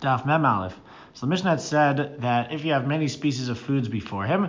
Daf Mem Aleph. So the Mishnah had said that if you have many species of foods before you,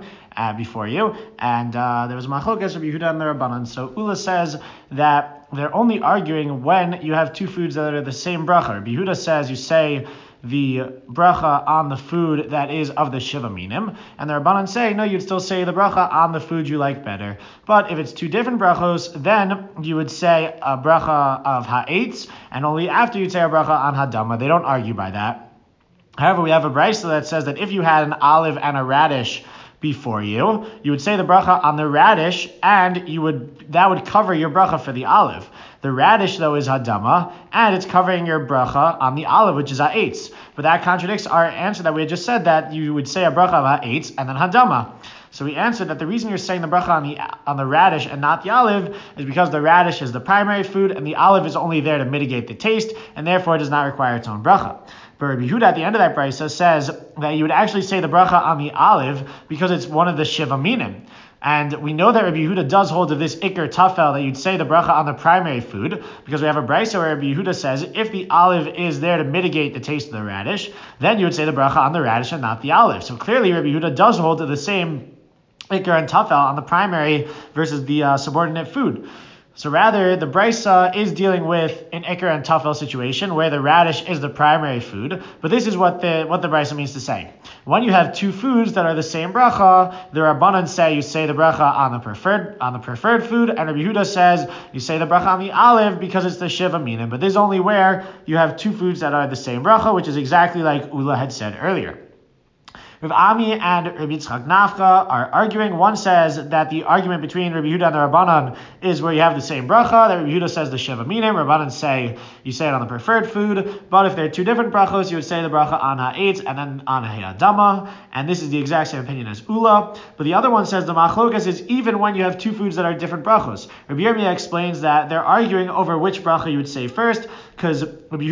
and there was a machlokas of Yehuda and the Rabbanan, so Ula says that they're only arguing when you have two foods that are the same bracha. Yehuda says you say the bracha on the food that is of the Shiva Minim, and the Rabbanan say, no, you'd still say the bracha on the food you like better. But if it's two different brachos, then you would say a bracha of ha'etz, and only after you'd say a bracha on hadama. They don't argue by that. However, we have a brisa that says that if you had an olive and a radish before you would say the bracha on the radish, and that would cover your bracha for the olive. The radish, though, is hadama, and it's covering your bracha on the olive, which is ha'etz. But that contradicts our answer that we had just said, that you would say a bracha of ha'etz and then hadama. So we answered that the reason you're saying the bracha on the radish and not the olive is because the radish is the primary food, and the olive is only there to mitigate the taste, and therefore it does not require its own bracha. But Rabbi Yehuda at the end of that brisa says that you would actually say the bracha on the olive because it's one of the Shiva Minim. And we know that Rabbi Yehuda does hold of this Iker Tafel, that you'd say the bracha on the primary food, because we have a brisa where Rabbi Yehuda says if the olive is there to mitigate the taste of the radish, then you would say the bracha on the radish and not the olive. So clearly Rabbi Yehuda does hold to the same Iker and Tafel on the primary versus the subordinate food. So rather, the brisa is dealing with an Iker and Tafel situation where the radish is the primary food, but this is what the brisa means to say. When you have two foods that are the same bracha, the Rabbanan say you say the bracha on the preferred food, and Rabbi Yehuda says you say the bracha on the olive because it's the Shiva Minim. But this is only where you have two foods that are the same bracha, which is exactly like Ula had said earlier. Rav Ami and Rabbi Yitzchak Nafcha are arguing. One says that the argument between Rabbi Yehuda and the Rabbanan is where you have the same bracha, that Rabbi Yehuda says the Shiva Minim, Rabbanan say you say it on the preferred food, but if they're two different brachos, you would say the bracha on ha'etz and then on ha'adama, and this is the exact same opinion as Ula. But the other one says the machlokas is even when you have two foods that are different brachos. Rabbi Yirmiyah explains that they're arguing over which bracha you would say first, because Rabbi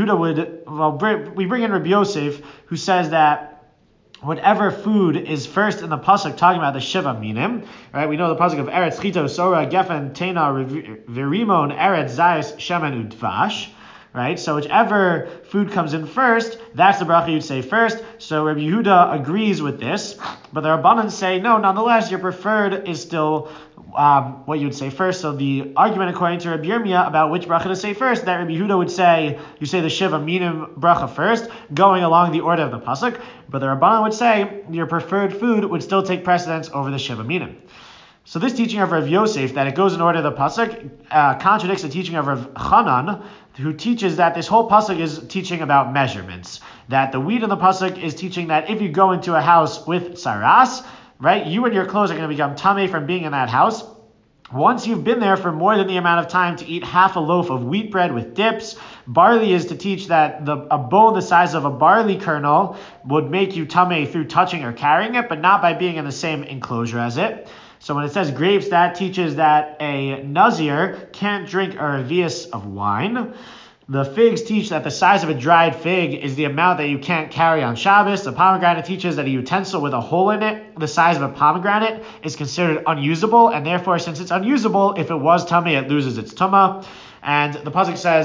Yehuda we bring in Rabbi Yosef, who says that whatever food is first in the pasuk talking about the Shiva Minim, right? We know the pasuk of Eretz Chito, Sora, Gefen, Tena, Virimon, Eretz, Zayis, Shemen, Udvash, right? So whichever food comes in first, that's the bracha you'd say first. So Rabbi Yehuda agrees with this, but the Rabbanan say, no, nonetheless, your preferred is still what you would say first. So the argument according to Rabbi Yirmiyah about which bracha to say first, that Rabbi Yehuda would say, you say the Shiva Minim bracha first, going along the order of the pasuk, but the Rabbanan would say your preferred food would still take precedence over the Shiva Minim. So this teaching of Rav Yosef, that it goes in order of the pasuk, contradicts the teaching of Rav Chanan, who teaches that this whole pasuk is teaching about measurements. That the wheat in the pasuk is teaching that if you go into a house with saras, right, you and your clothes are going to become tamei from being in that house. Once you've been there for more than the amount of time to eat half a loaf of wheat bread with dips, barley is to teach that a bone the size of a barley kernel would make you tamei through touching or carrying it, but not by being in the same enclosure as it. So when it says grapes, that teaches that a nazir can't drink a revius of wine. The figs teach that the size of a dried fig is the amount that you can't carry on Shabbos. The pomegranate teaches that a utensil with a hole in it, the size of a pomegranate, is considered unusable, and therefore, since it's unusable, if it was tummy, it loses its tumah. And the pasuk says,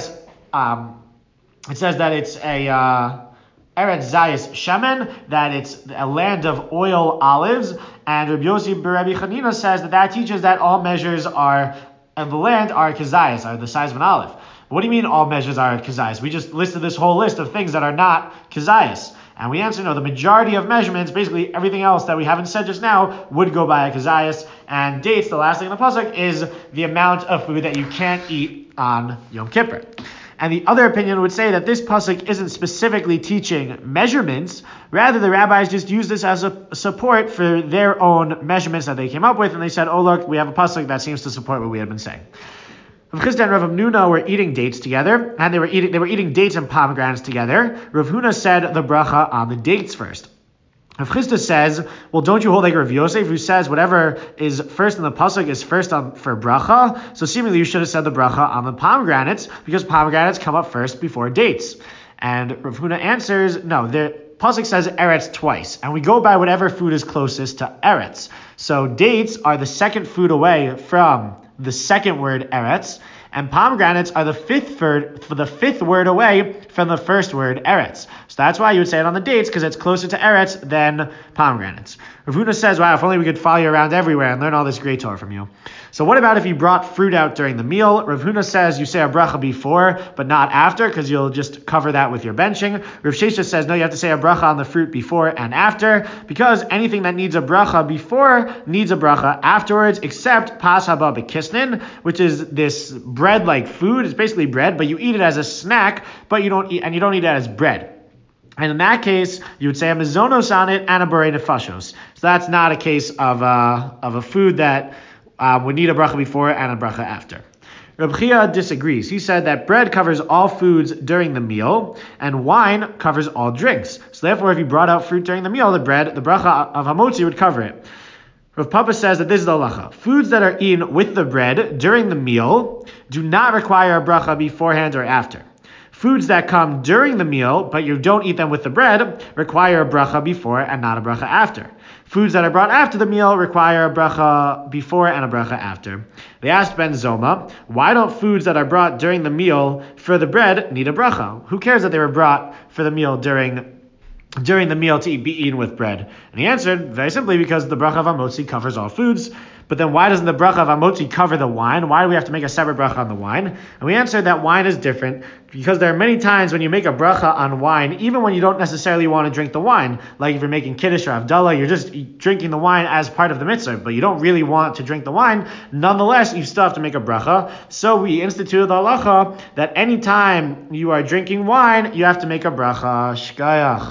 it says that it's a Eretz Zayis Shemen, that it's a land of oil olives, and Rabbi Yossi Rabbi Chanina says that teaches that all measures of the land are kazayas, are the size of an olive. What do you mean all measures are kazayas? We just listed this whole list of things that are not kazayas. And we answer, no, the majority of measurements, basically everything else that we haven't said just now, would go by a kazayas. And dates, the last thing in the pasuk, is the amount of food that you can't eat on Yom Kippur. And the other opinion would say that this pasuk isn't specifically teaching measurements. Rather, the rabbis just used this as a support for their own measurements that they came up with. And they said, oh, look, we have a pasuk that seems to support what we had been saying. Rav Chisda and Rav Hamnuna were eating dates together, and they were eating dates and pomegranates together. Rav Huna said the bracha on the dates first. Rav Chisda says, well, don't you hold like Rav Yosef, who says whatever is first in the pasuk is first for bracha? So seemingly you should have said the bracha on the pomegranates, because pomegranates come up first before dates. And Rav Huna answers, no, the pasuk says eretz twice, and we go by whatever food is closest to eretz. So dates are the second food away from the second word eretz, and pomegranates are the fifth word away from the first word eretz. So that's why you would say it on the dates, because it's closer to Eretz than pomegranates. Rav Huna says, wow, if only we could follow you around everywhere and learn all this great Torah from you. So what about if you brought fruit out during the meal? Rav Huna says you say a bracha before, but not after, because you'll just cover that with your benching. Rav Shesha says, no, you have to say a bracha on the fruit before and after, because anything that needs a bracha before needs a bracha afterwards, except pas haba b'kisnin, which is this bread-like food. It's basically bread, but you eat it as a snack, but you don't eat it as bread. And in that case, you would say a mezonos on it and a borei nefashos. So that's not a case of a food that would need a bracha before and a bracha after. Reb Chia disagrees. He said that bread covers all foods during the meal, and wine covers all drinks. So therefore, if you brought out fruit during the meal, the bracha of hamotzi would cover it. Rav Papa says that this is the halacha. Foods that are eaten with the bread during the meal do not require a bracha beforehand or after. Foods that come during the meal, but you don't eat them with the bread, require a bracha before and not a bracha after. Foods that are brought after the meal require a bracha before and a bracha after. They asked Ben Zoma, why don't foods that are brought during the meal for the bread need a bracha? Who cares that they were brought for the meal during the meal to be eaten with bread? And he answered, very simply, because the bracha of hamotzi covers all foods. But then why doesn't the bracha of hamotzi cover the wine? Why do we have to make a separate bracha on the wine? And we answered that wine is different, because there are many times when you make a bracha on wine, even when you don't necessarily want to drink the wine. Like if you're making kiddush or havdalah, you're just drinking the wine as part of the mitzvah, but you don't really want to drink the wine. Nonetheless, you still have to make a bracha. So we instituted the halacha that any time you are drinking wine, you have to make a bracha. Shkayach.